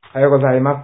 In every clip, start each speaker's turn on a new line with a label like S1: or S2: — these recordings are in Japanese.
S1: おはようございます。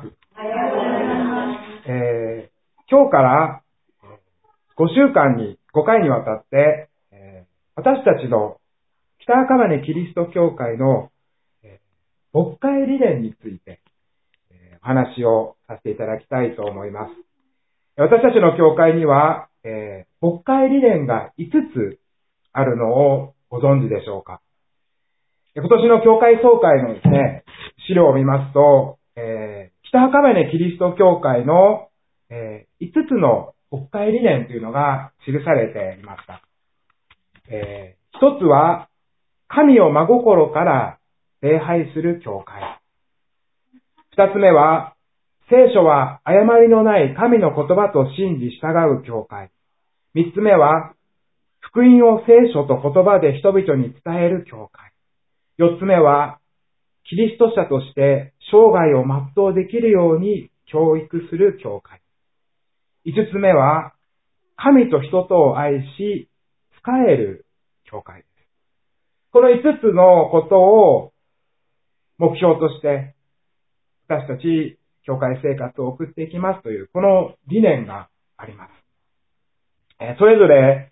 S1: 今日から5週間に5回にわたって、私たちの北赤羽キリスト教会の牧会理念についてお話をさせていただきたいと思います。私たちの教会には牧会理念が5つあるのをご存知でしょうか。今年の教会総会のですね、資料を見ますと、北赤羽キリスト教会の5つの牧会理念というのが記されていました。一つは、神を真心から礼拝する教会。二つ目は、聖書は誤りのない神の言葉と信じ従う教会。三つ目は、福音を聖書と言葉で人々に伝える教会。四つ目は、キリスト者として生涯を全うできるように教育する教会。五つ目は、神と人とを愛し、仕える教会です。この五つのことを目標として、私たち教会生活を送っていきますという、この理念があります。それぞれ、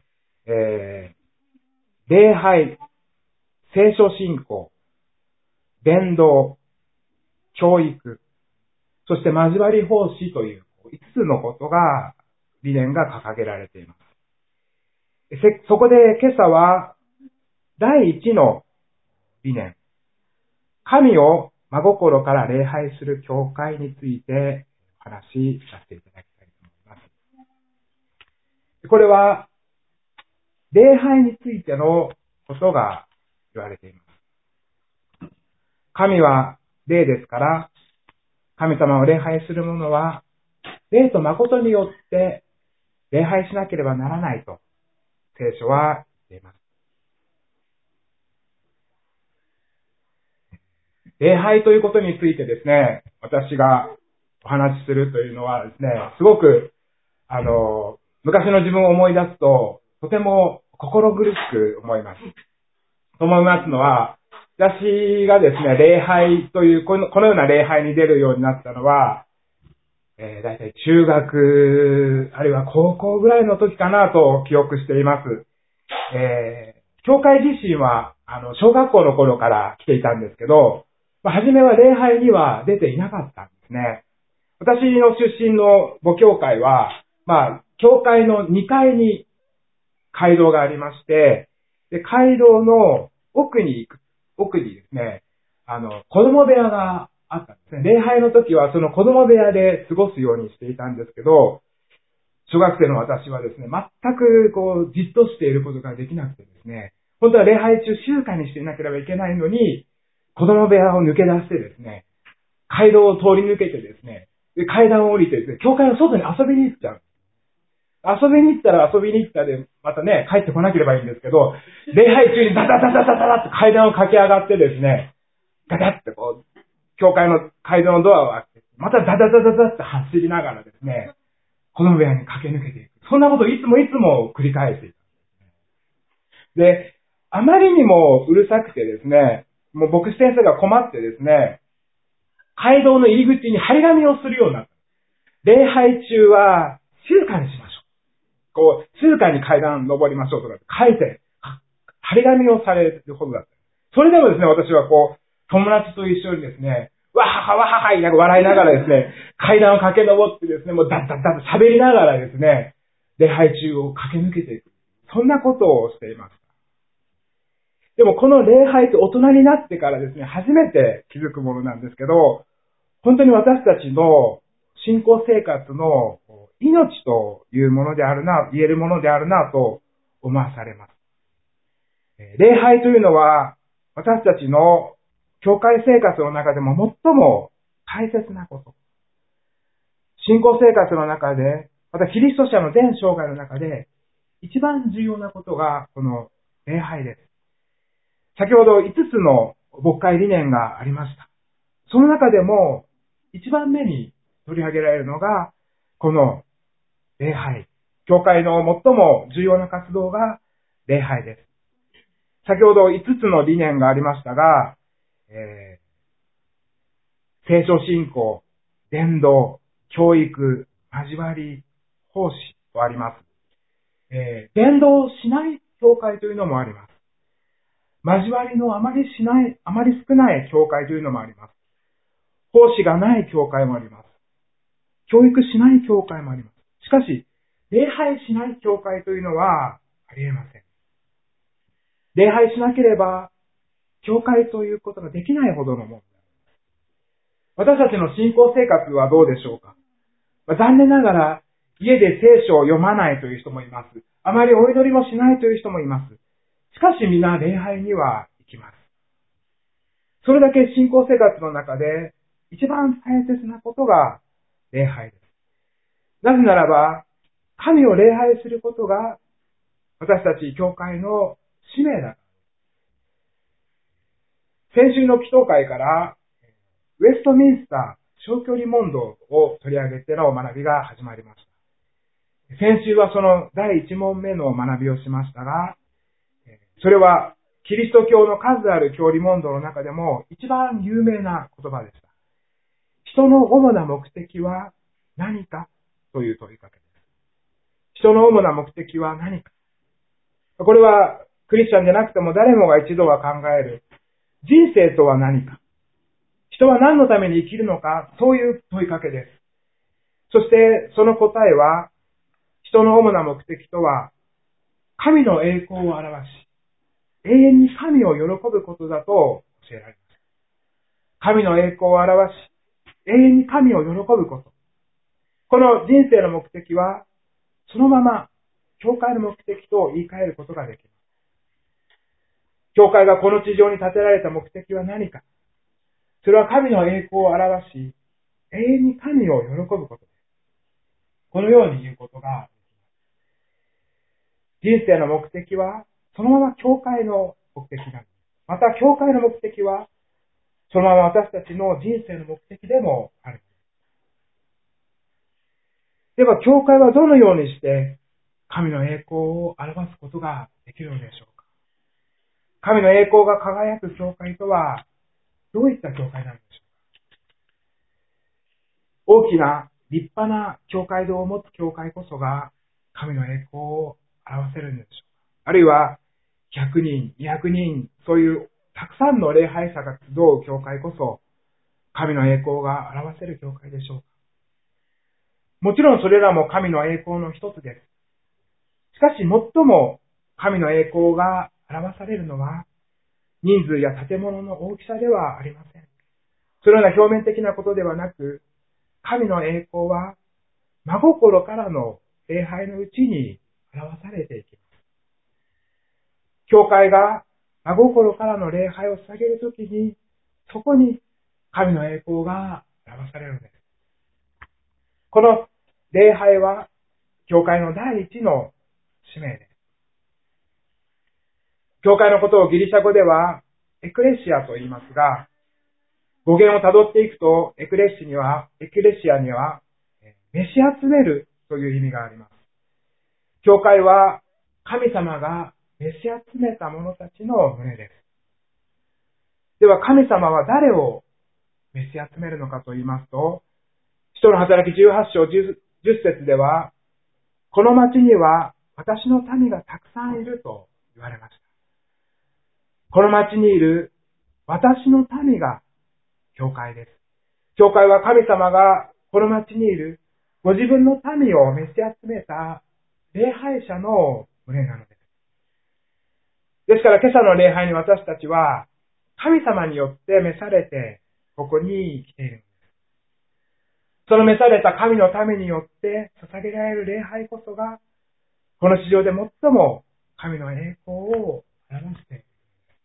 S1: 礼拝、聖書信仰、伝道、教育、そして交わり奉仕という5つのことが、理念が掲げられています。そこで今朝は、第一の理念、神を真心から礼拝する教会についてお話しさせていただきたいと思います。これは、礼拝についてのことが言われています。神は霊ですから、神様を礼拝する者は、霊と誠によって礼拝しなければならないと、聖書は言っています。礼拝ということについてですね、私がお話しするというのはですね、すごく、昔の自分を思い出すと、とても心苦しく思います。と思いますのは、私がですね、礼拝という、このような礼拝に出るようになったのは、だいたい中学、あるいは高校ぐらいの時かなと記憶しています。教会自身は、小学校の頃から来ていたんですけど、初めは礼拝には出ていなかったんですね。私の出身の母教会は、教会の2階に街道がありまして、で、街道の奥にですね、子供部屋があったんですね。礼拝の時はその子供部屋で過ごすようにしていたんですけど、小学生の私はですね、全くじっとしていることができなくてですね、本当は礼拝中静かにしていなければいけないのに、子供部屋を抜け出してですね、街道を通り抜けてですね、で階段を降りてですね、教会の外に遊びに行っちゃう。遊びに行ったら遊びに行ったで、またね、帰ってこなければいいんですけど、礼拝中にダダダダダダダって階段を駆け上がってですね、ガダって教会の階段のドアを開けて、またダダダダダって走りながらですね、この部屋に駆け抜けていく。そんなことをいつも繰り返していた。で、あまりにもうるさくてですね、もう牧師先生が困ってですね、街道の入り口に張り紙をするようになった。礼拝中は静かにしましょう。静かに階段登りましょうとか書いて、張り紙をされるほどだった。それでもですね、私は友達と一緒にですね、わははわはは笑いながらですね、階段を駆け上ってですね、もうダッダッダッと喋りながらですね、礼拝中を駆け抜けていく。そんなことをしていました。でもこの礼拝って大人になってからですね、初めて気づくものなんですけど、本当に私たちの信仰生活の命というものであるな、言えるものであるなと思わされます。礼拝というのは私たちの教会生活の中でも最も大切なこと。信仰生活の中で、またキリスト者の全生涯の中で一番重要なことがこの礼拝です。先ほど5つの牧会理念がありました。その中でも一番目に取り上げられるのがこの礼拝。教会の最も重要な活動が礼拝です。先ほど5つの理念がありましたが、 聖書信仰、伝道、教育、交わり、奉仕とあります。伝道しない教会というのもあります。交わりのあまり少ない教会というのもあります。奉仕がない教会もあります。教育しない教会もあります。しかし、礼拝しない教会というのはありえません。礼拝しなければ、教会ということができないほどのもの。私たちの信仰生活はどうでしょうか。残念ながら、家で聖書を読まないという人もいます。あまりお祈りもしないという人もいます。しかし皆礼拝には行きます。それだけ信仰生活の中で一番大切なことが礼拝です。なぜならば、神を礼拝することが私たち教会の使命だ。先週の祈祷会からウェストミンスター小距離問答を取り上げての学びが始まりました。先週はその第1問目の学びをしましたが、それはキリスト教の数ある教理問答の中でも一番有名な言葉でした。人の主な目的は何かという問いかけです。人の主な目的は何か。これはクリスチャンでなくても誰もが一度は考える人生とは何か。人は何のために生きるのか、そういう問いかけです。そしてその答えは、人の主な目的とは、神の栄光を表し、永遠に神を喜ぶことだと教えられます。神の栄光を表し、永遠に神を喜ぶこと。この人生の目的は、そのまま、教会の目的と言い換えることができます。教会がこの地上に建てられた目的は何か。それは神の栄光を表し、永遠に神を喜ぶことです。このように言うことができます。人生の目的は、そのまま教会の目的なんです。また、教会の目的は、そのまま私たちの人生の目的でもある。では、教会はどのようにして、神の栄光を表すことができるのでしょうか。神の栄光が輝く教会とは、どういった教会なのでしょうか。大きな立派な教会堂を持つ教会こそが神の栄光を表せるんでしょうか。あるいは100人、200人、そういうたくさんの礼拝者が集う教会こそ神の栄光が表せる教会でしょうか。もちろんそれらも神の栄光の一つです。しかし最も神の栄光が表されるのは人数や建物の大きさではありません。そのような表面的なことではなく、神の栄光は真心からの礼拝のうちに表されていきます。教会が真心からの礼拝を捧げるときに、そこに神の栄光が表されるのです。この礼拝は教会の第一の使命です。教会のことをギリシャ語ではエクレシアと言いますが、語源をたどっていくと、エクレシアには、召し集めるという意味があります。教会は神様が召し集めた者たちの群れです。では神様は誰を召し集めるのかと言いますと、使徒の働き18章 10節では、この町には私の民がたくさんいると言われました。この町にいる私の民が教会です。教会は神様がこの町にいるご自分の民を召し集めた礼拝者の群れなのです。ですから今朝の礼拝に私たちは神様によって召されてここに来ているのです。その召された神のためによって捧げられる礼拝こそがこの地上で最も神の栄光を表している。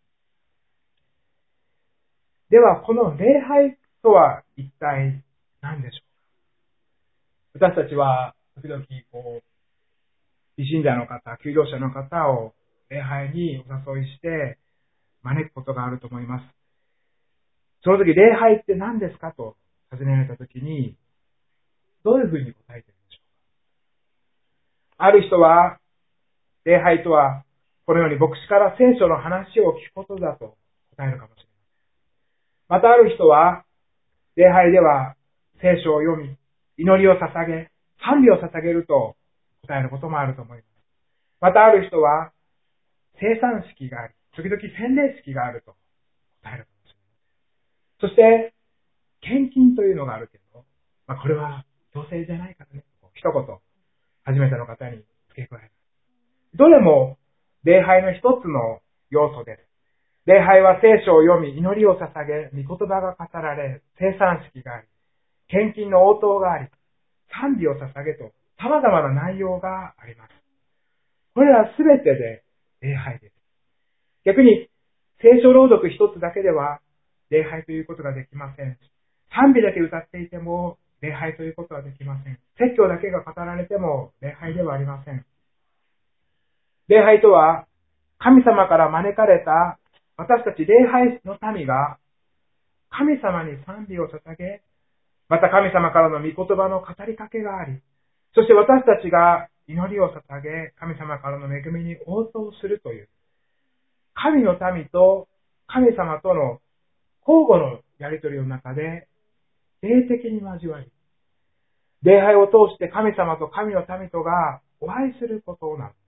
S1: ではこの礼拝とは一体何でしょうか。私たちは時々未信者の方、求道者の方を礼拝にお誘いして招くことがあると思います。その時、礼拝って何ですかと尋ねられた時に、どういうふうに答えているでしょうか。ある人は、礼拝とは、このように牧師から聖書の話を聞くことだと答えるかもしれません。またある人は、 礼拝では聖書を読み、祈りを捧げ、賛美を捧げると答えることもあると思います。またある人は、生産式があり、時々洗礼式があると答えるかもしれない。そして、献金というのがあるけど、これは強制じゃないからね。一言、初めての方に付け加える。どれも礼拝の一つの要素です。礼拝は聖書を読み、祈りを捧げ、御言葉が語られ、生産式があり、献金の応答があり、賛美を捧げと、様々な内容があります。これらすべてで礼拝です。逆に、聖書朗読一つだけでは、礼拝ということができません。賛美だけ歌っていても、礼拝ということはできません。説教だけが語られても、礼拝ではありません。礼拝とは、神様から招かれた私たち礼拝の民が、神様に賛美を捧げ、また神様からの御言葉の語りかけがあり、そして私たちが祈りを捧げ、神様からの恵みに応答するという、神の民と神様との交互のやりとりの中で、霊的に交わり、礼拝を通して神様と神の民とがお会いすることなんです。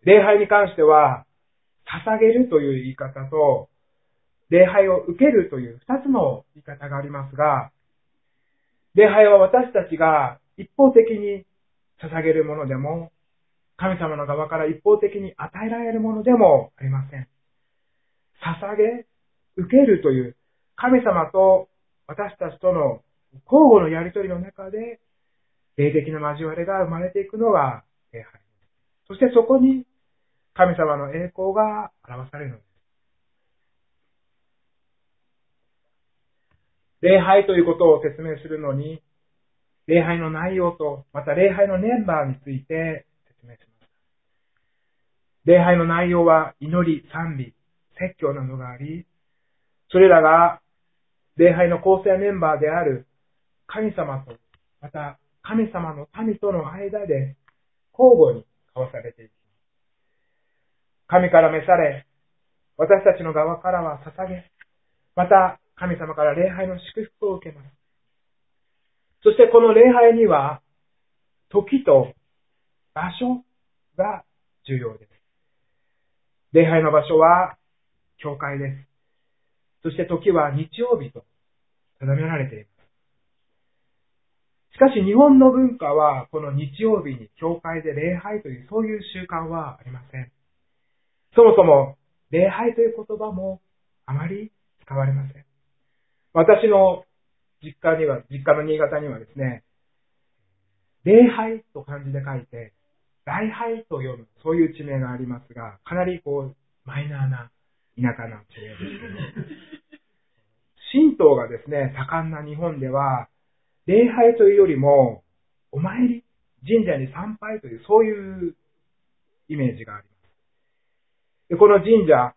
S1: 礼拝に関しては、捧げるという言い方と、礼拝を受けるという二つの言い方がありますが、礼拝は私たちが一方的に捧げるものでも、神様の側から一方的に与えられるものでもありません。捧げ、受けるという神様と私たちとの交互のやりとりの中で、霊的な交わりが生まれていくのが礼拝。そしてそこに神様の栄光が表されるのです。礼拝ということを説明するのに、礼拝の内容と、また礼拝のメンバーについて説明します。礼拝の内容は祈り、賛美、説教などがあり、それらが礼拝の構成メンバーである神様と、また神様の民との間で交互に交わされていきます。神から召され、私たちの側からは捧げ、また神様から礼拝の祝福を受けます。そしてこの礼拝には、時と場所が重要です。礼拝の場所は教会です。そして時は日曜日と定められています。しかし日本の文化はこの日曜日に教会で礼拝というそういう習慣はありません。そもそも礼拝という言葉もあまり使われません。私の実家の新潟にはですね、礼拝と漢字で書いて、礼拝と読む、そういう地名がありますが、かなりマイナーな田舎な地名です。神道がですね、盛んな日本では、礼拝というよりも、お参り、神社に参拝という、そういうイメージがあります。で、この神社、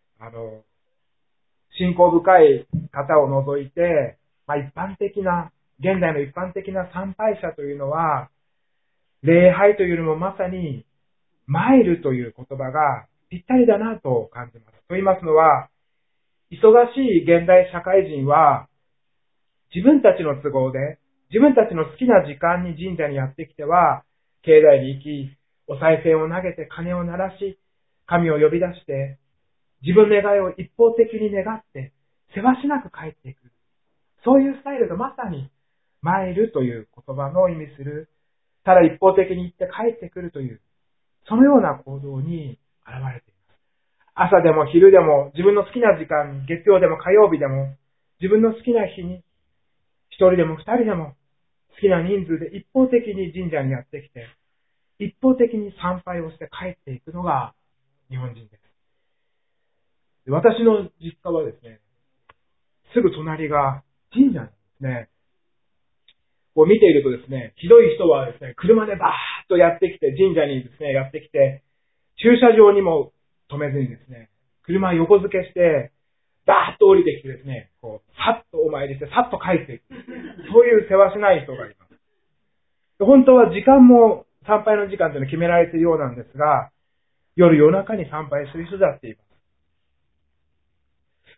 S1: 信仰深い方を除いて、現代の一般的な参拝者というのは、礼拝というよりもまさに、参るという言葉がぴったりだなと感じます。と言いますのは、忙しい現代社会人は、自分たちの都合で、自分たちの好きな時間に神社にやってきては、境内に行き、お賽銭を投げて鐘を鳴らし、神を呼び出して、自分の願いを一方的に願って、せわしなく帰っていく。そういうスタイルがまさに、参るという言葉の意味する、ただ一方的に行って帰ってくるという、そのような行動に現れています。朝でも昼でも自分の好きな時間に、月曜でも火曜日でも、自分の好きな日に、一人でも二人でも、好きな人数で一方的に神社にやってきて、一方的に参拝をして帰っていくのが日本人です。私の実家はですね、すぐ隣が神社なんですね。見ているとですね、ひどい人はですね、車でバーッとやってきて、神社にですね、やってきて、駐車場にも止めずにですね、車横付けして、バーッと降りてきてですね、さっとお参りして、さっと帰っていく。そういう世話しない人がいます。本当は時間も、参拝の時間というのは決められているようなんですが、夜中に参拝する人だっています。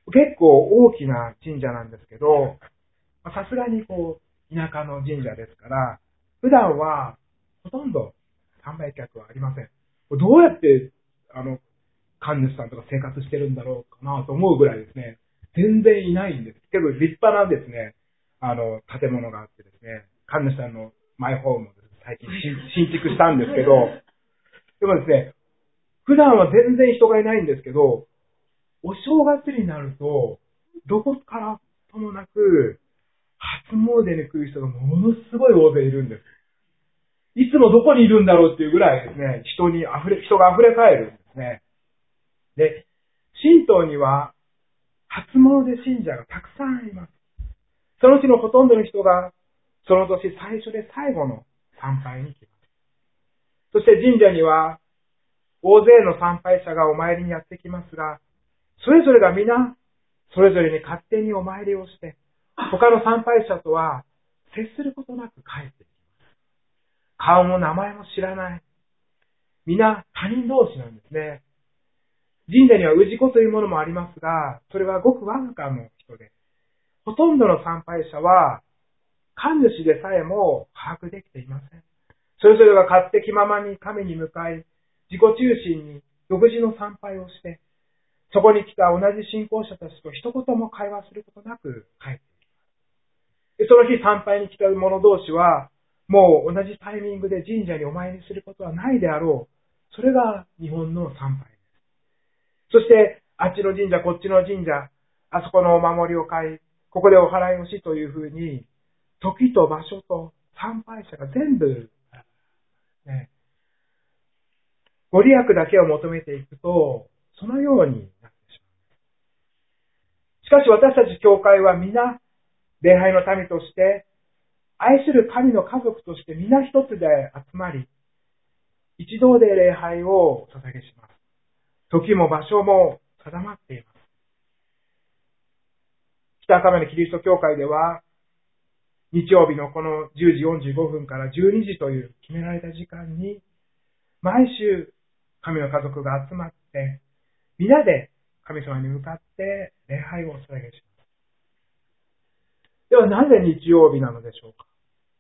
S1: 結構大きな神社なんですけど、さすがに田舎の神社ですから、普段はほとんど参拝客はありません。どうやって、神主さんとか生活してるんだろうかなと思うぐらいですね、全然いないんです。けど立派なですね、建物があってですね、神主さんのマイホームを最近新築したんですけど、でもですね、普段は全然人がいないんですけど、お正月になると、どこからともなく、初詣に来る人がものすごい大勢いるんです。いつもどこにいるんだろうっていうぐらいですね、人が溢れ返るんですね。で、神道には初詣信者がたくさんいます。そのうちのほとんどの人が、その年最初で最後の参拝に来ます。そして神社には、大勢の参拝者がお参りにやってきますが、それぞれが皆、それぞれに勝手にお参りをして、他の参拝者とは接することなく帰ってきます。顔も名前も知らない。皆他人同士なんですね。神社には氏子というものもありますが、それはごくわずかの人で、ほとんどの参拝者は、神主でさえも把握できていません。それぞれが勝手気ままに神に向かい、自己中心に独自の参拝をして、そこに来た同じ信仰者たちと一言も会話することなく帰っていきます。その日参拝に来た者同士は、もう同じタイミングで神社にお参りすることはないであろう。それが日本の参拝です。そして、あっちの神社、こっちの神社、あそこのお守りを買い、ここでお祓いをしというふうに、時と場所と参拝者が全部、ご利益だけを求めていくと、そのようになってしまう。しかし私たち教会は皆、礼拝の民として、愛する神の家族として皆一つで集まり、一同で礼拝を捧げします。時も場所も定まっています。北赤羽キリスト教会では、日曜日のこの10時45分から12時という決められた時間に、毎週神の家族が集まって、皆で神様に向かって礼拝をお捧げします。ではなぜ日曜日なのでしょうか。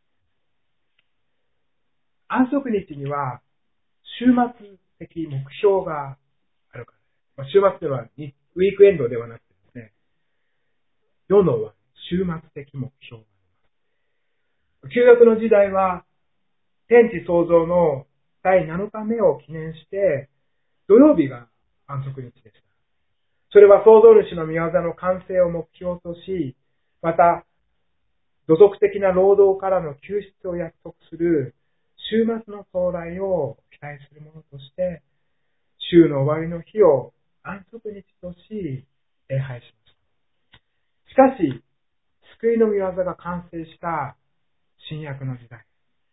S1: 安息日には週末的目標があるからです。週末ではウィークエンドではなくてですね、世のは週末的目標があります。旧約の時代は天地創造の第7日目を記念して土曜日が安息日でした。それは創造主の御業の完成を目標とし、また土足的な労働からの救出を約束する週末の到来を期待するものとして、週の終わりの日を安息日とし、礼拝しました。しかし、救いの御業が完成した新約の時代。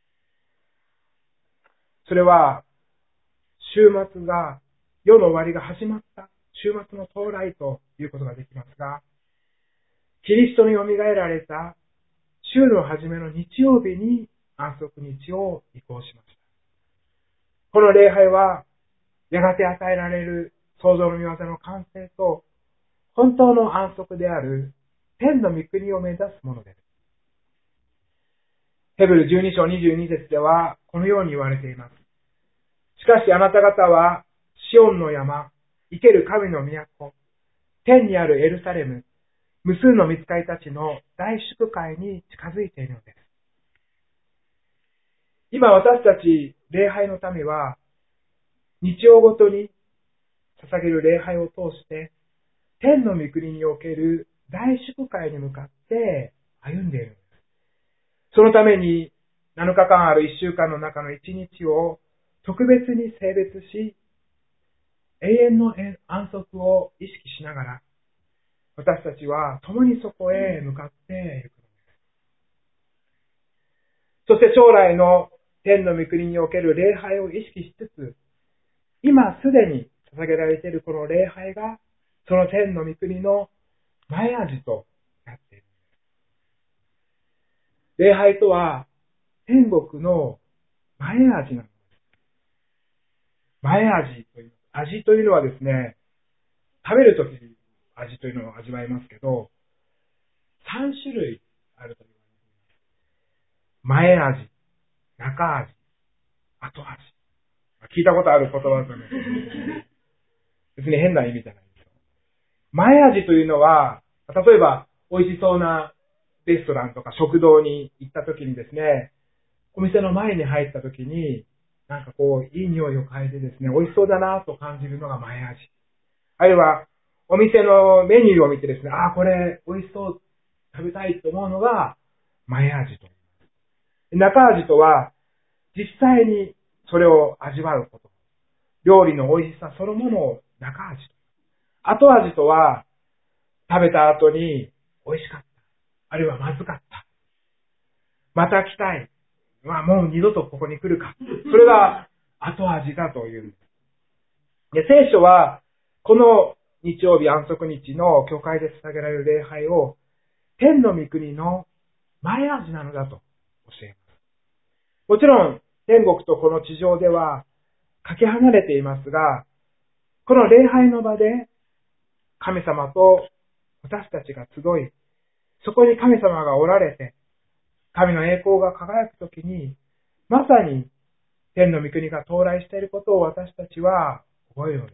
S1: それは、週末が、世の終わりが始まった週末の到来ということができますが、キリストによみがえられた週の初めの日曜日に安息日を移行しました。この礼拝は、やがて与えられる創造の御業の完成と、本当の安息である天の御国を目指すものです。ヘブル12章22節では、このように言われています。しかしあなた方は、シオンの山、生ける神の都、天にあるエルサレム、無数の御使いたちの大祝会に近づいているのです。今私たち礼拝の民は、日曜ごとに捧げる礼拝を通して、天の御国における大祝会に向かって歩んでいるのです。そのために7日間ある1週間の中の1日を特別に性別し、永遠の安息を意識しながら、私たちは共にそこへ向かっていくのです。そして将来の天の御国における礼拝を意識しつつ、今すでに捧げられているこの礼拝が、その天の御国の前味となっている。礼拝とは、天国の前味なんです。前味というのはですね、食べるとき、 味というのを味わいますけど、3種類あると言われています。前味、中味、後味。聞いたことある言葉ですよね。別に変な意味じゃないんですよ。前味というのは、例えば美味しそうなレストランとか食堂に行った時にですね、お店の前に入った時に、なんかこう、いい匂いを嗅いでですね、美味しそうだなと感じるのが前味。あるいは、お店のメニューを見てですね、これ美味しそう、食べたいと思うのが前味と。中味とは、実際にそれを味わうこと。料理の美味しさそのものを中味と。後味とは、食べた後に美味しかった。あるいはまずかった。また来たい。もう二度とここに来るか。それが後味だというんです。で、聖書は、この日曜日安息日の教会で捧げられる礼拝を、天の御国の前味なのだと教えます。もちろん、天国とこの地上では、かけ離れていますが、この礼拝の場で、神様と私たちが集い、そこに神様がおられて、神の栄光が輝くときに、まさに天の御国が到来していることを私たちは覚えるのです。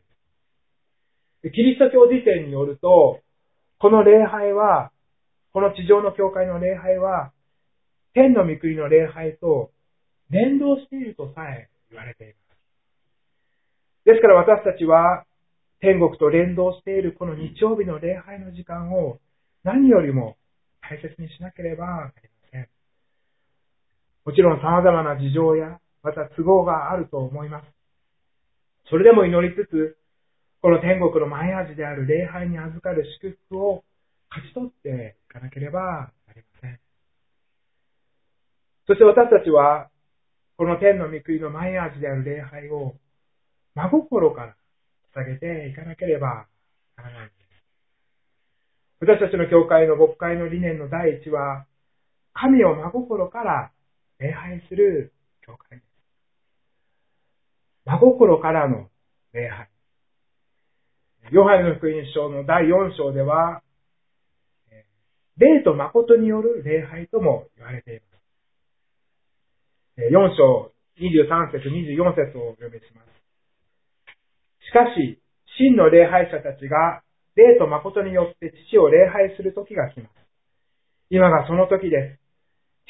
S1: キリスト教辞典によると、この礼拝は、この地上の教会の礼拝は、天の御国の礼拝と連動しているとさえ言われています。ですから私たちは、天国と連動しているこの日曜日の礼拝の時間を何よりも大切にしなければなりません。もちろん様々な事情や、また都合があると思います。それでも祈りつつ、この天国の前味である礼拝に預かる祝福を勝ち取っていかなければなりません。そして私たちは、この天の御国の前味である礼拝を真心から捧げていかなければならないんです。私たちの教会の牧会の理念の第一は、神を真心から礼拝する教会です。真心からの礼拝。ヨハネの福音書の第4章では、霊と誠による礼拝とも言われています。4章23節24節をお読みします。しかし、真の礼拝者たちが霊と誠によって父を礼拝する時が来ます。今がその時です。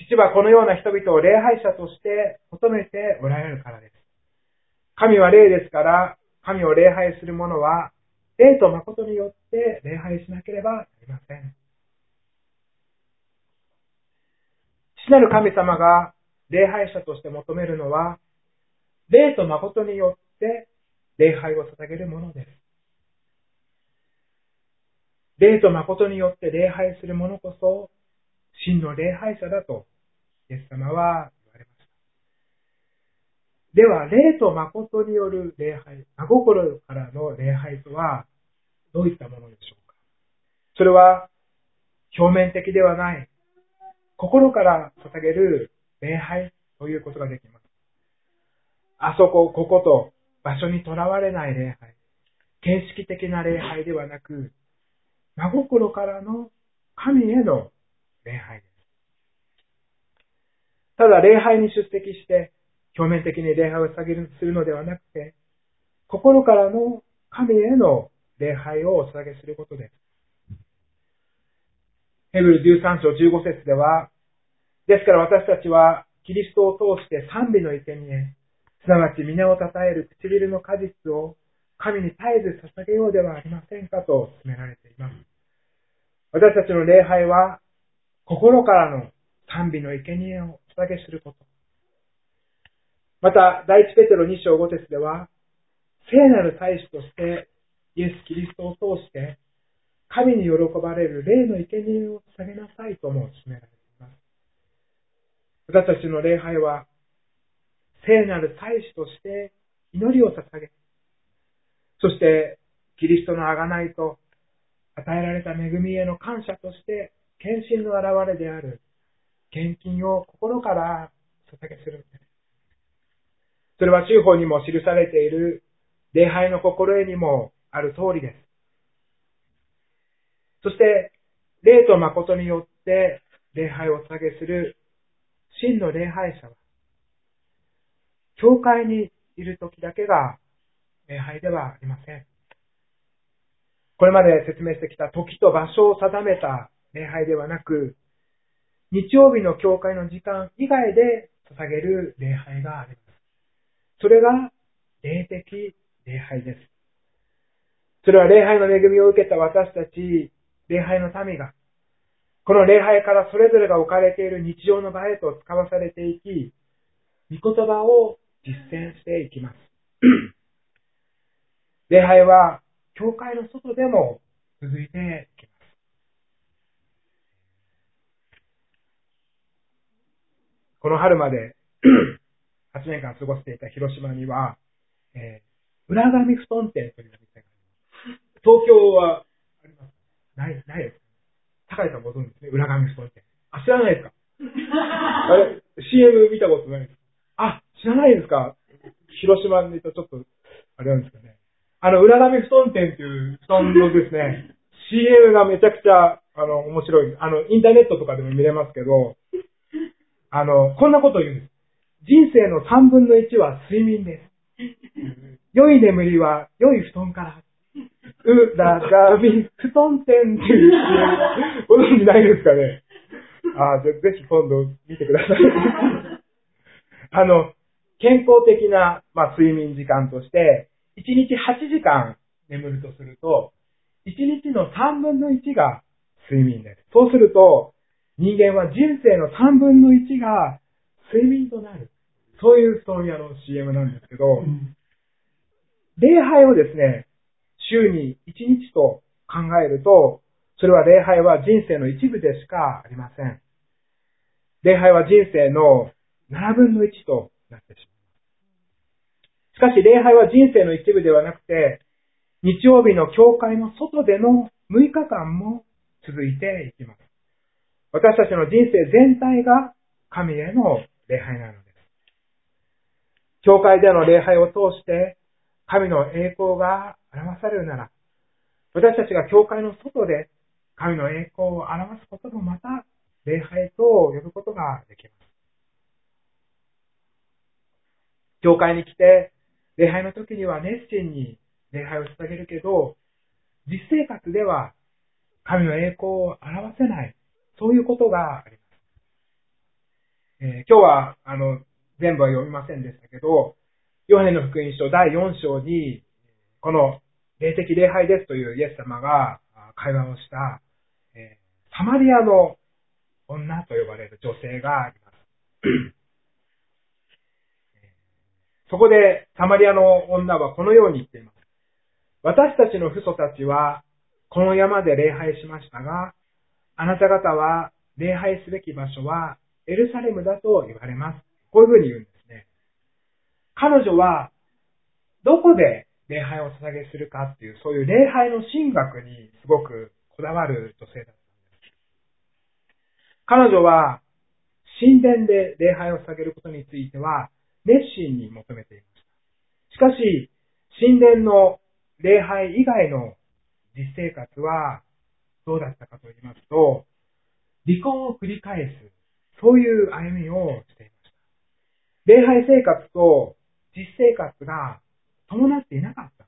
S1: 父はこのような人々を礼拝者として求めておられるからです。神は霊ですから、神を礼拝する者は霊と誠によって礼拝しなければなりません。父なる神様が礼拝者として求めるのは、霊と誠によって礼拝を捧げるものです。霊と誠によって礼拝する者こそ、真の礼拝者だと、イエス様は言われました。では、霊と誠による礼拝、真心からの礼拝とは、どういったものでしょうか。それは、表面的ではない、心から捧げる礼拝ということができます。あそこ、ここと場所にとらわれない礼拝、形式的な礼拝ではなく、真心からの神への礼拝です。ただ礼拝に出席して表面的に礼拝をするのではなくて、心からの神への礼拝をお捧げすることです。ヘブル13章15節では、ですから私たちはキリストを通して賛美の生贄、すなわち皆を称える唇の果実を神に絶えず捧げようではありませんかと進められています。私たちの礼拝は心からの賛美の生贄をお捧げすること。また、第一ペテロ2章5節では、聖なる祭司としてイエス・キリストを通して神に喜ばれる霊の生贄を捧げなさいとも勧められています。私たちの礼拝は聖なる祭司として祈りを捧げ、そしてキリストの贖いと与えられた恵みへの感謝として献身の表れである献金を心から捧げするんです。それは宗法にも記されている礼拝の心得にもある通りです。 そして、霊と誠によって礼拝をお捧げする真の礼拝者は、教会にいる時だけが礼拝ではありません。これまで説明してきた時と場所を定めた礼拝ではなく、日曜日の教会の時間以外で捧げる礼拝があります。それが霊的礼拝です。それは礼拝の恵みを受けた私たち、礼拝の民が、この礼拝からそれぞれが置かれている日常の場へと使わされていき、御言葉を実践していきます。礼拝は、教会の外でも続いていきます。この春まで8年間過ごしていた広島には、浦上布団店という店があります。東京はあります？ないです。高井さんご存知ですね、浦上布団店。知らないですか？あれ、CM 見たことないです。知らないですか？広島にいたちょっと、あれなんですかね。浦上布団店っていう布団のですね、CM がめちゃくちゃ、面白い。インターネットとかでも見れますけど、こんなことを言うんです。人生の3分の1は睡眠です。良い眠りは良い布団から。浦上布団店っていう CM ご存知ないですかね。ぜひ今度見てください。健康的な、睡眠時間として、1日8時間眠るとすると、1日の3分の1が睡眠です。そうすると、人間は人生の3分の1が睡眠となる。そういう布団屋の CM なんですけど、礼拝をですね、週に1日と考えると、それは礼拝は人生の一部でしかありません。礼拝は人生の7分の1となってしまう。しかし礼拝は人生の一部ではなくて、日曜日の教会の外での6日間も続いていきます。私たちの人生全体が神への礼拝なのです。教会での礼拝を通して神の栄光が表されるなら、私たちが教会の外で神の栄光を表すこともまた礼拝と呼ぶことができます。教会に来て礼拝の時には熱心に礼拝を捧げるけど、実生活では神の栄光を表せない、そういうことがあります。今日は全部は読みませんでしたけど、ヨハネの福音書第4章にこの霊的礼拝ですというイエス様が会話をした、サマリアの女と呼ばれる女性があります。そこでサマリアの女はこのように言っています。私たちの父祖たちはこの山で礼拝しましたが、あなた方は礼拝すべき場所はエルサレムだと言われます。こういうふうに言うんですね。彼女はどこで礼拝を捧げするかっていう、そういう礼拝の神学にすごくこだわる女性だったんです。彼女は神殿で礼拝を捧げることについては熱心に求めていました。しかし、神殿の礼拝以外の実生活はどうだったかと言いますと、離婚を繰り返す、そういう歩みをしていました。礼拝生活と実生活が伴っていなかったんです。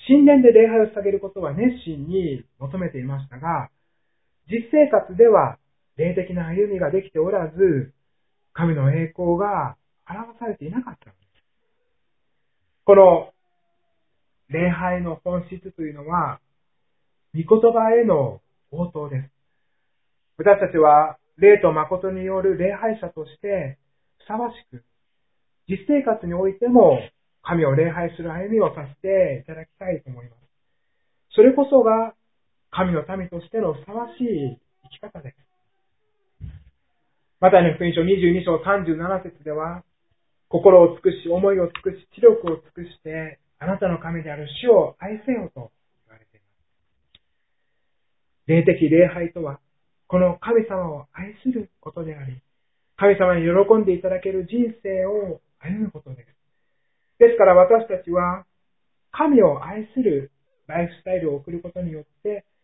S1: 神殿で礼拝を捧げることは熱心に求めていましたが、実生活では霊的な歩みができておらず、神の栄光が表されていなかったんです。この礼拝の本質というのは、御言葉への応答です。私たちは霊と誠による礼拝者としてふさわしく、実生活においても神を礼拝する歩みをさせていただきたいと思います。それこそが神の民としてのふさわしい生き方です。マタイの福音書22章37節では、心を尽くし、思いを尽くし、知力を尽くして、あなたの神である主を愛せよと言われています。霊的礼拝とは、この神様を愛することであり、神様に喜んでいただける人生を歩むことです。ですから私たちは、神を愛するライフスタイルを送ることによって、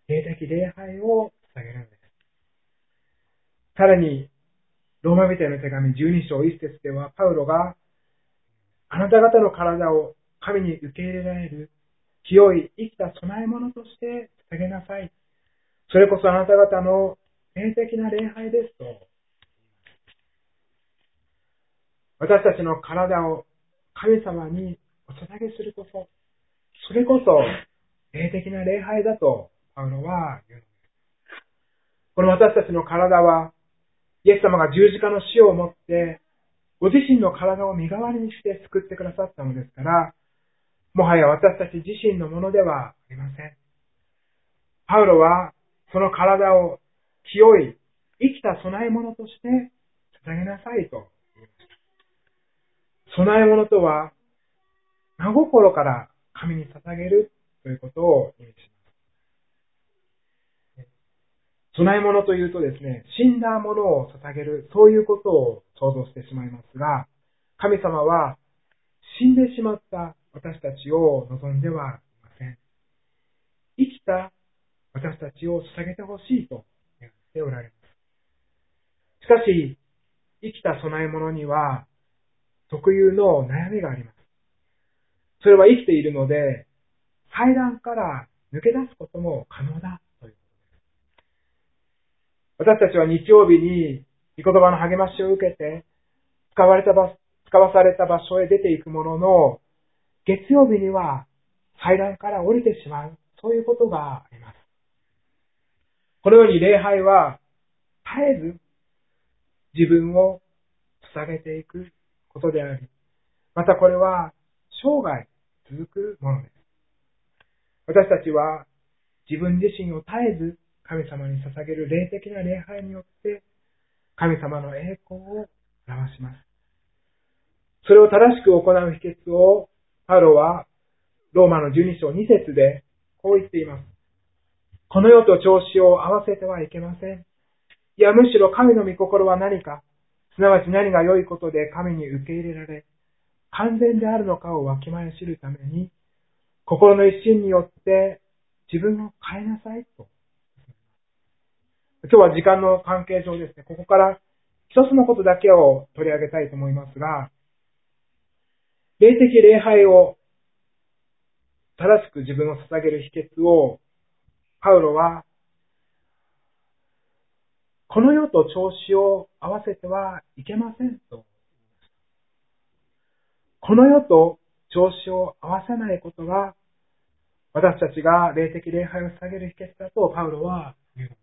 S1: 霊的礼拝を捧げるのです。さらに、ローマ人への手紙12章1節では、パウロが、あなた方の体を神に受け入れられる清い生きた供え物として捧げなさい。それこそあなた方の霊的な礼拝ですと。私たちの体を神様にお捧げすること、それこそ霊的な礼拝だとパウロは言うのです。この私たちの体は、イエス様が十字架の死をもって、ご自身の体を身代わりにして救ってくださったのですから、もはや私たち自身のものではありません。パウロはその体を清い生きた供え物として捧げなさいと言いました。供え物とは、真心から神に捧げるということを意味します。供え物というとですね、死んだものを捧げる、そういうことを想像してしまいますが、神様は死んでしまった私たちを望んではいません。生きた私たちを捧げてほしいと願っておられます。しかし、生きた供え物には特有の悩みがあります。それは生きているので、祭壇から抜け出すことも可能だということです。私たちは日曜日に御言葉の励ましを受けて、使わされた場所へ出ていくものの、月曜日には祭壇から降りてしまう、そういうことがあります。このように礼拝は絶えず自分を捧げていくことであり、またこれは生涯続くものです。私たちは自分自身を絶えず神様に捧げる霊的な礼拝によって神様の栄光を表します。それを正しく行う秘訣をパウロはローマの12章2節でこう言っています。この世と調子を合わせてはいけません。いや、むしろ神の御心は何か、すなわち何が良いことで神に受け入れられ、完全であるのかをわきまえ知るために、心の一心によって自分を変えなさいと。今日は時間の関係上ですね、ここから一つのことだけを取り上げたいと思いますが、霊的礼拝を正しく自分を捧げる秘訣を、パウロは、この世と調子を合わせてはいけませんと。この世と調子を合わせないことが、私たちが霊的礼拝を捧げる秘訣だとパウロは言うのです。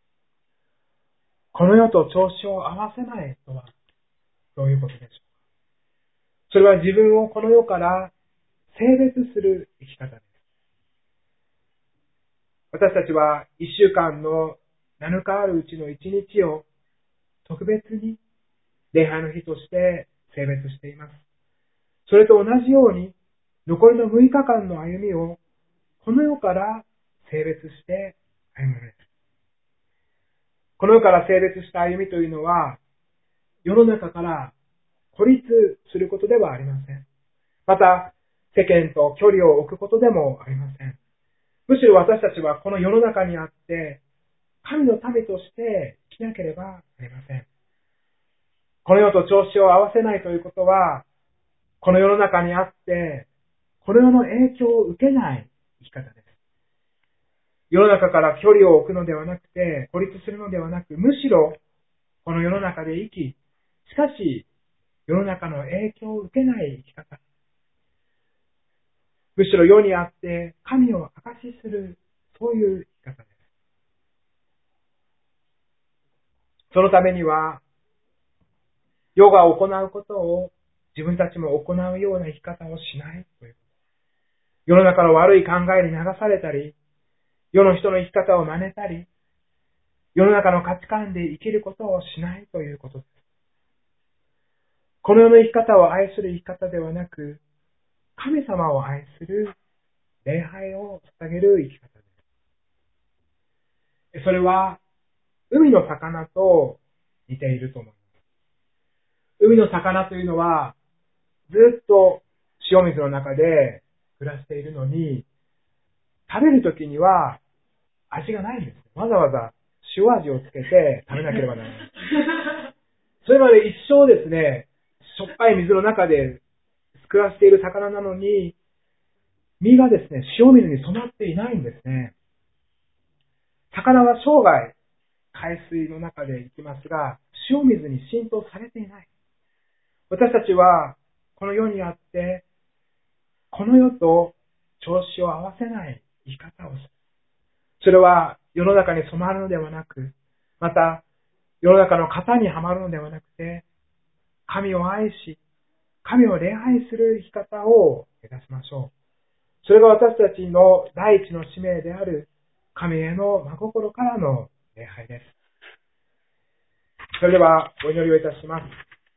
S1: この世と調子を合わせないとはどういうことでしょうか。それは自分をこの世から性別する生き方です。私たちは1週間の7日あるうちの1日を特別に礼拝の日として性別しています。それと同じように残りの6日間の歩みをこの世から性別して歩むのです。この世から性別した歩みというのは世の中から孤立することではありません。また世間と距離を置くことでもありません。むしろ私たちはこの世の中にあって神の民として生きなければなりません。この世と調子を合わせないということは、この世の中にあって、この世の影響を受けない生き方です。世の中から距離を置くのではなくて、孤立するのではなく、むしろこの世の中で生き、しかし世の中の影響を受けない生き方。むしろ世にあって神を証しする、そういう生き方です。そのためには、世が行うことを自分たちも行うような生き方をしないという。世の中の悪い考えに流されたり、世の人の生き方を真似たり、世の中の価値観で生きることをしないということです。この世の生き方を愛する生き方ではなく、神様を愛する礼拝を捧げる生き方です。それは、海の魚と似ていると思います。海の魚というのは、ずっと塩水の中で暮らしているのに、食べるときには味がないんです。わざわざ塩味をつけて食べなければならない。それまで一生ですね、しょっぱい水の中で暮らしている魚なのに、身がですね、塩水に染まっていないんですね。魚は生涯海水の中で生きますが、塩水に浸透されていない。私たちはこの世にあって、この世と調子を合わせない生き方をする。それは世の中に染まるのではなく、また世の中の型にはまるのではなくて、神を愛し、神を礼拝する生き方を目指しましょう。それが私たちの第一の使命である神への真心からの礼拝です。それではお祈りをいたします。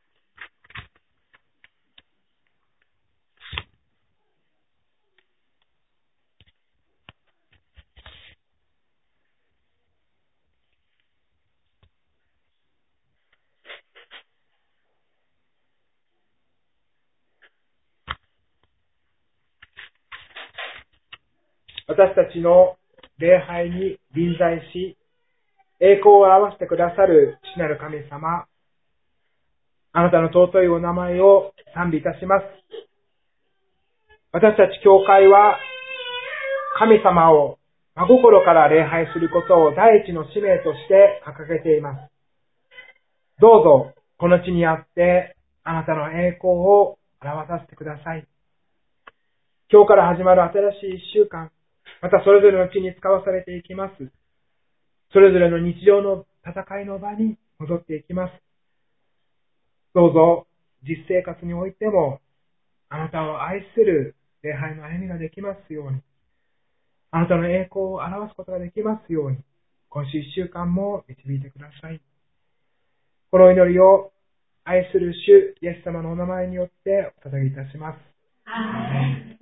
S1: 私たちの礼拝に臨在し、栄光を表してくださる父なる神様、あなたの尊いお名前を賛美いたします。私たち教会は神様を真心から礼拝することを第一の使命として掲げています。どうぞこの地にあってあなたの栄光を表させてください。今日から始まる新しい一週間、またそれぞれの地に使わされていきます。それぞれの日常の戦いの場に戻っていきます。どうぞ実生活においてもあなたを愛する礼拝の歩みができますように、あなたの栄光を表すことができますように、今週一週間も導いてください。この祈りを愛する主イエス様のお名前によってお捧げいたします。アーメン。